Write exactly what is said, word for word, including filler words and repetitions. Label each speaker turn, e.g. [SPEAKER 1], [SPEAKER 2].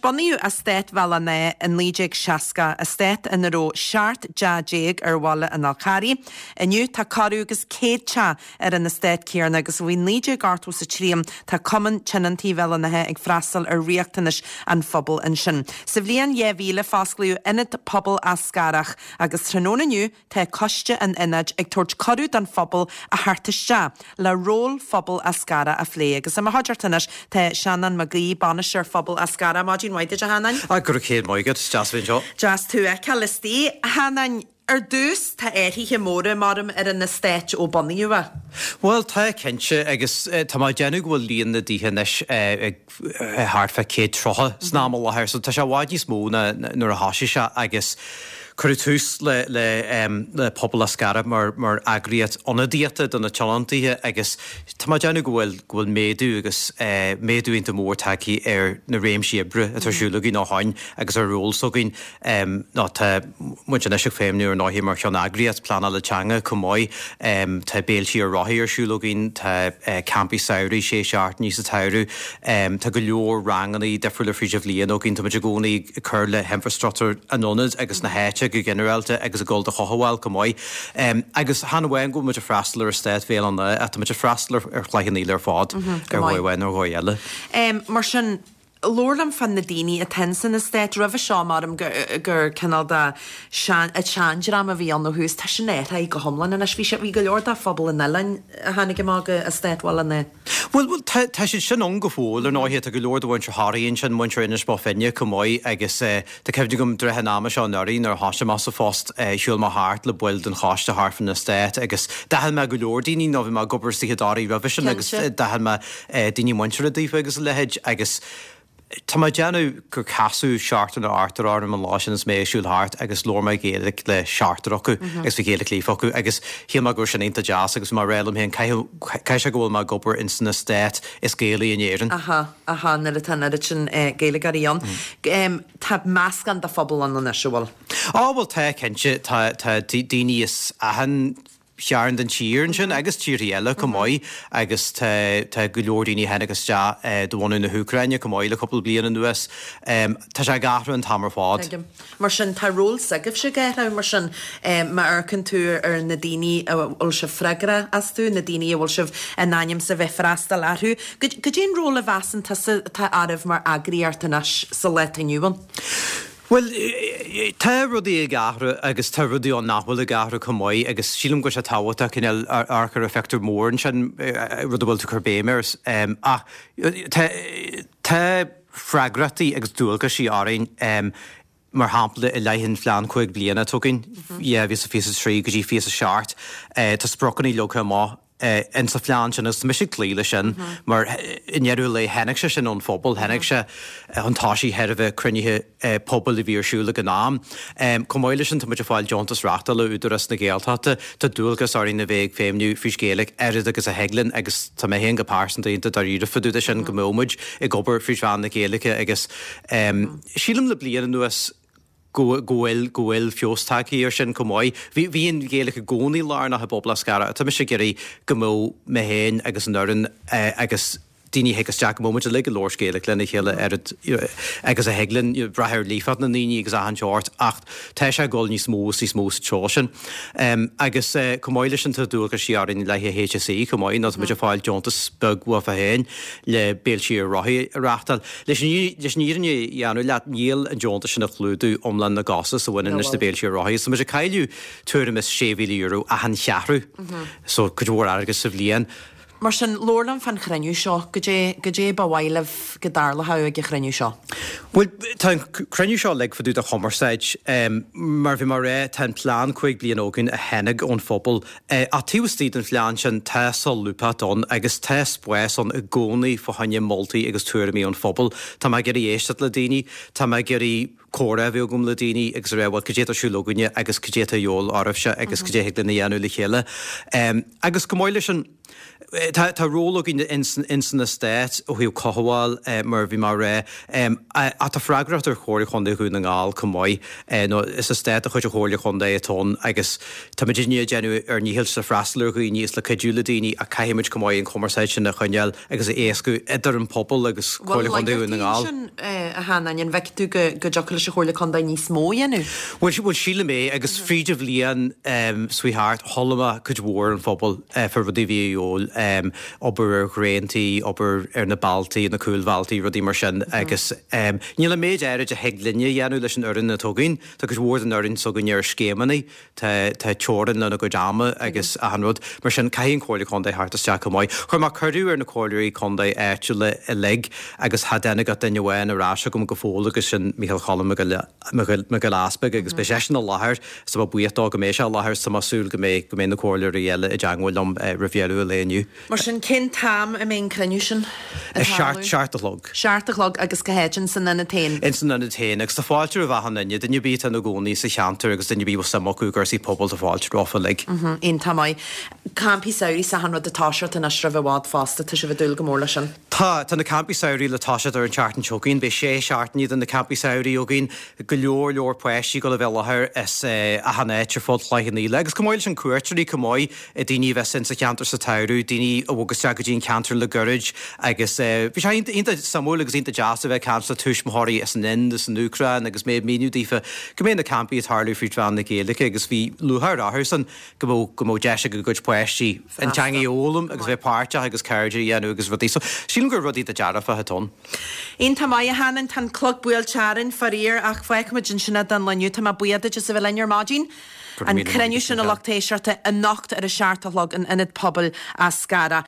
[SPEAKER 1] Boniu a state valane in Lijig Shaska, a state in the ro Shart Jajig or Walla and Alcari, and you ta Karugas Kacha er in the state Kiernagus win Lijig Artus a Trium ta common Chenanti Velanahe eg Frassel or Reactanish and Fubble and Shin. Civilian Yevile Fasklu in it Pubble Ascarach, agus Tranona new ta Kostja and Inage eg Torch Karud and Fubble a Hartisha, La Roll Fubble Ascara a Flag. As a Mahajartanish ta Shannon McGee Banisher Fubble Ascara. Imagine why did you Hanan?
[SPEAKER 2] I could have killed my good, just been shot.
[SPEAKER 1] Just to a Calisti, Hanan. Er dus ta eri himore marum er in the stage o Boniua.
[SPEAKER 2] Well, ta kenche agus ta ma genug will lean the dihanish uh hard for kid troha snamal her so ta sha wadi smó na nur a hashisha agus Curtus le le um le Pobla Scarab mar mar agriat onadiata don a chalanti agus tamajanu gwel gwel medu agus uh medu into more taki er na raimshi bre at shulugi no hain agus a rule so gin um not uh much an ishik family or no him mar chon agriat plana le changa komoi um ta belchi or rahi or shulugin ta campi sauri she shart ni sa tauru um ta glor rangani different fridge of lian ogin to majagoni curle hemfrastructure anonas agus na hatch generalta agus a gold a chohawal komoi um agus hanwen go much a frastler estate veil on the at much a frastler er like an either fod er hoy when or hoy yella
[SPEAKER 1] um marshan Lorlam fan the Dini attends in the state River Shaw madam gur Canada shan a changeram of on the who's tashanet I go homeland and a speech we go orda fubble in Ellen Hanigamaga a state well in there.
[SPEAKER 2] Well well tash shan ungefol or no here to go lord one Harry and shan one in Spofenia komoi I guess uh the Kevdigum Drehanama Shaw Nuri nor Hashamas Fost uh shul my heart le boiled and hash the heart from the state I guess that had my Gulordini novi my gobber Hadari revision I guess that had my Dini Muncher deep I guess le hedge I guess Tamajanu gur casu shartan artar arm and lashins me shul heart agus lorma gaelic le shartaroku agus vi gaelic lefoku agus hima gur shan inta jazz agus mar relum hen kai kai go ma gober instant state is gaeli in yerin
[SPEAKER 1] aha aha na tan na chin gaelic arion um tab mask and the fubble on the national
[SPEAKER 2] oh well ta kenche ta ta dini is ahan Sharon den cheer and agus cheeriella komoi agus te te gulordini henagus ja the one in the Ukraine komoi a couple blian in the US um ta gatra and hammerfod
[SPEAKER 1] marshin Tyrol sigif she get marshin um ma erken to er nadini ulsha fragra as tu nadini ulsha ananyam se vefrastal ahu could you roll a vasen ta ta arav mar agri artanash select new one.
[SPEAKER 2] Well, ta rudi gahra agus ta rudi on nahwal gahra komoi agus shilum go shatawata kinel archer effector more and shan rudwal to kerbemers um ah ta ta fragrati agus dulga shi arin um mar hample a leihin flan quick bliana token yeah vis a face tree cuz you face a shart uh ta sprokani loka ma Uh, in sa flanchen is misig cleile sin mar in jeru le hennigsche sin on fobal hennigsche an tashi head of a crinne pobl i vir shule ganam um komoile sin to much file Jontas Rattle uderas na gealtate ta dulgas are in the weg fem nu fiskelig er agus a heglin agus ta me hen geparsen de daride for du sin gomomage e gober fisvan na gelike agus um shilum le blian nu as go goel goel fiostaki er sin komoi vi vi in gelige goni larna ha Pobla Scarab ta mishigeri gomo mehen agus nurin agus Dini hegas jack moment like a lord scale clinic hele edit agus a heglin braher leafat na nini agus a han short acht tesha golni smooth si smooth choshin um agus komoilish to do a shiar in like H S C komoi not much file Jontas bug wa fa hen le belshire rahi rachtal listen listen ni yanu lat Neil and Jontas na fludu omland na gasa so when in the belshire rahi so much a kailu tourimus shevili euro a han chahru so could you argus of lian
[SPEAKER 1] Marshin Lorlam fan Chrenu Shaw, Gaje Gaje Bawilev Gadarla how a Chrenu Shaw.
[SPEAKER 2] Well, tan Chrenu Shaw leg for do the Homer sage, um Marvin Mare tan plan quick blian ogun a hennig on football. Uh a two Stephen Flanchan Tessel Lupat on agus test west on a goni for Hanya multi agus tour me on football. Tamageri Estat Ladini, Tamageri Cora Vigum Ladini, Exre what Kajeta Shulogunya, agus Kajeta Yol Arafsha, agus Kajehiglin Yanu Lichela. Um agus Comoilition Tá róla in insan na stéit ó hiú coháil mar bhí mar ré a tá freigracht ar chóir chundé chuún an gáil cumáid nó is a stéit a chuid a chóirla chundé atón agus tá ní genú ar níhil sa freistalú go níos le caiúla daoine a caiimiid cumáid an commerceid sin na chuineal agus éascu idir an pobl agus chóirla chundé chuún an gáil.
[SPEAKER 1] A hánain bheicú go jola se chóirla chundá níos móanú.
[SPEAKER 2] Bhil bhil síle mé agus fríidir bhíon suíthart thollama chud mhór an phobal for bhdí bhíol obair réintí obair ar na baltaí na coolhvaltaí rudí mar sin agus ní le méid éirid a heaglinne dhéanú leis an orin na tugain, tá gus bhór an orin so gon ar scémannaí tá teoran na go dáama agus a hanrod mar sin caion cóirla chundé hartasteach go maiid. Chuir mar chuirú ar na cóirí chundé éitiúla i le agus ha déna go daine bhhain arráise go go fóla agus sin Michael Cholam me go láspa agus be sin láthir sa b buítá go mééis se láthir sa masúil go mé go mé na cóir réile i d deanghfuil am rihéú léniu.
[SPEAKER 1] Mar sin cin tam a mén creniu sin
[SPEAKER 2] Seartalog.
[SPEAKER 1] Seartalog agus go héin san na tain.
[SPEAKER 2] In san na tain agus tá fáiltear a bhhanne dunne bí an gcóí sa cheantar agus dunne bí samachúgur sí pobl a fáilte ráfa le.
[SPEAKER 1] On tamáid campí saoí sa hanrad atáisiart in astra bhád fásta tu se bh dul go mórla sin.
[SPEAKER 2] Tá tá na campí saoí le táisiad ar an chartan chogaín be sé seaartníad an na campí saoí ó gin go leor leor poisí go le bhelathir is a hanéitir fád chláinní le agus cumáil sin cuairtarí cumáid a daoine bheith sin sa cheantar sa tairú daoine agus go dín cantar le gorid agus bhí sé inta samú agus inta deasa bheith cantar tuismthirí as an Ind as an Ucrain agus mé míú dífa go mé na campí atharlú frí bhean na Gaeilge agus bhí luthir áthir san go mó go mó deise go goid poisí an teanga ólam agus bheith páirte agus ceirdí dhéanú agus rudí so sílim gur rudí a dearafa hetón.
[SPEAKER 1] On tamáid a hanan tan clog buil tearan farír ach foiicimid sinna dan leniu tá buiad just a bheith lear mádín. An creniu sin a lochtéisiirte a nocht ar a seartalog an inad pobl a scara.